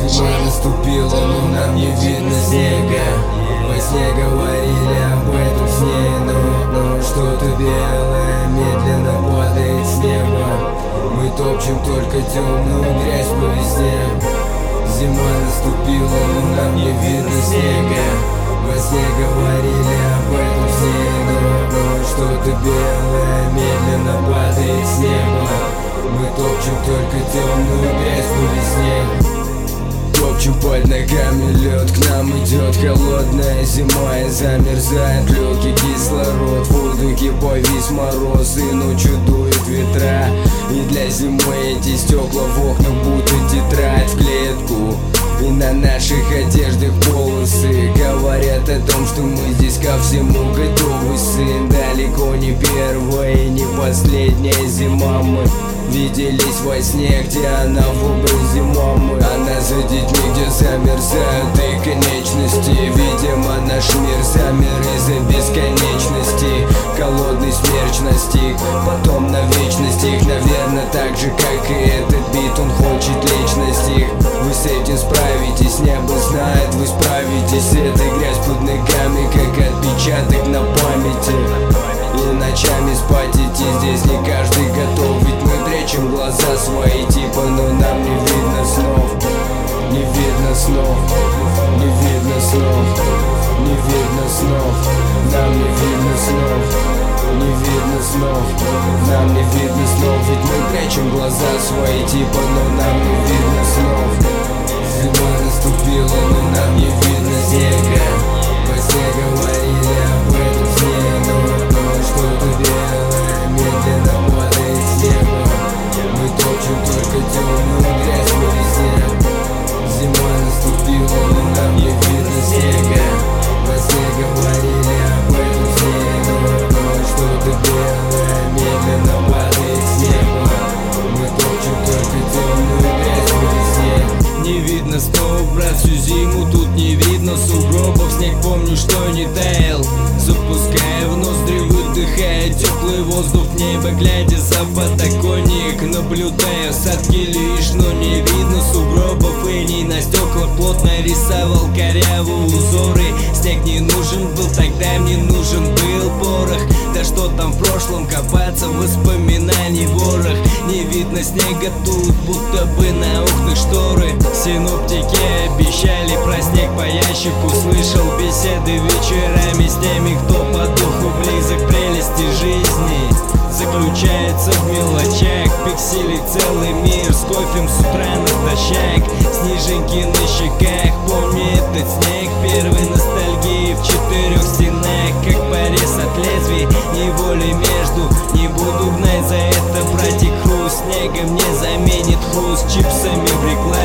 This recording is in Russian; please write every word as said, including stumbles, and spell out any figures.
Зима наступила, но нам не видно снега. Во сне говорили об этом сне, но, но что-то белое медленно падает с неба. Мы топчем только темную грязь по весне. Зима наступила, но нам не видно снега. Во сне говорили об этом сне, но, но что-то белое медленно падает с неба. Мы топчем только темную грязь по весне. Топчем под ногами лед, к нам идет холодная зима. И замерзает легкий кислород, в воздухе повис мороз, и ночью дует ветра. И для зимы эти стекла в окнах будто тетрадь в клетку. И на наших одеждах полосы говорят о том, что мы здесь ко всему готовы, сын. Далеко не первая и не последняя зима. Мы виделись во сне, где она в образе мамы. Она за детьми, где замерзают и конечности. Видимо, наш мир замер из-за бесконечности. Холодный смерч настиг, потом на вечность их. Наверное, так же, как и этот бит, он хочет личность их. Вы с этим справитесь, небо знает, вы справитесь. Это грязь под ногами, как отпечаток на памяти. И ночами спать идти здесь не каждый готов. Ведь мы прячем глаза свои типа, но нам не видно снов. Не видно снов, не видно снов, не видно снов. Нам не видно снов, не видно снов, нам не видно снов. Ведь мы прячем глаза свои типа, но нам не видно снов. Зима наступила, но нам не видно снега. Во сне говорили об этом сне, но, но что-то белое медленно падает с неба. Мы топчем только темную грязь по весне. Зима наступила, но нам не видно снега. Во сне говорили об этом сне, но, но что-то белое медленно падает с неба. Мы топчем только темную грязь по весне. Не видно снова, брат, всю зиму тут не видно сугробов. Снег помню, что не таял, запуская в ноздри, выдыхая теплый воздух в небо, глядя за подоконник, наблюдая осадки лишь, но не видно сугробов. И не на стеклах плотно рисовал корявые узоры. Снег не нужен был, тогда мне нужен был порох. Да что там в прошлом, копаться в воспоминаний ворох. Не видно снега тут, будто бы на окнах шторы. Синоптики обещали про снег по ящику. Слышал беседы вечерами с теми, кто по духу близок. Прелести жизни заключается в мелочах. Пиксели целый мир с кофем с утра натощак. Снежинки на щеках, помни этот снег. Первой ностальгии в четырех стенах, как порез от лезвий, неволей между. Не буду гнать за это, братик, хруст снегом не заменит хруст чипсами в рекламе.